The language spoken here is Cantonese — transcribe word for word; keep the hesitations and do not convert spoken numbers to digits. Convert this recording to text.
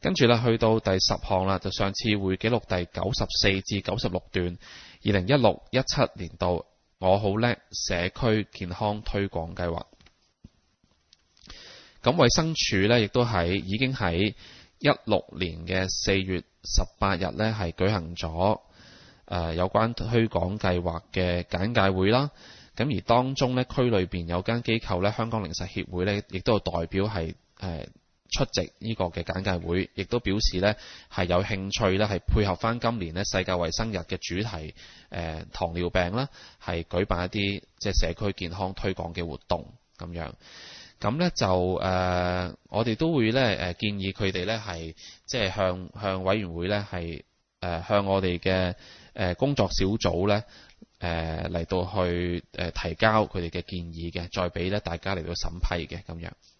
跟住啦，去到第十項啦，就上次會記錄第九十四至九十六段，二零一六一七年度我好叻社區健康推廣計劃。咁衛生署呢，亦都喺已經喺一六年嘅四月十八日呢，係舉行咗誒、呃、有關推廣計劃嘅簡介會啦。咁而當中呢，區裏邊有間機構呢，香港靈實協會呢，亦都有代表係誒、呃出席呢個嘅簡介會，亦都表示呢係有興趣呢係配合翻今年呢世界衛生日嘅主題，誒、呃、糖尿病啦，係舉辦一啲即係社區健康推廣嘅活動咁樣。咁呢就誒、呃，我哋都會呢誒、呃、建議佢哋呢係即係向向委員會呢係誒、呃、向我哋嘅誒工作小組呢誒嚟到去誒提交佢哋嘅建議嘅，再俾呢大家嚟到審批嘅咁樣。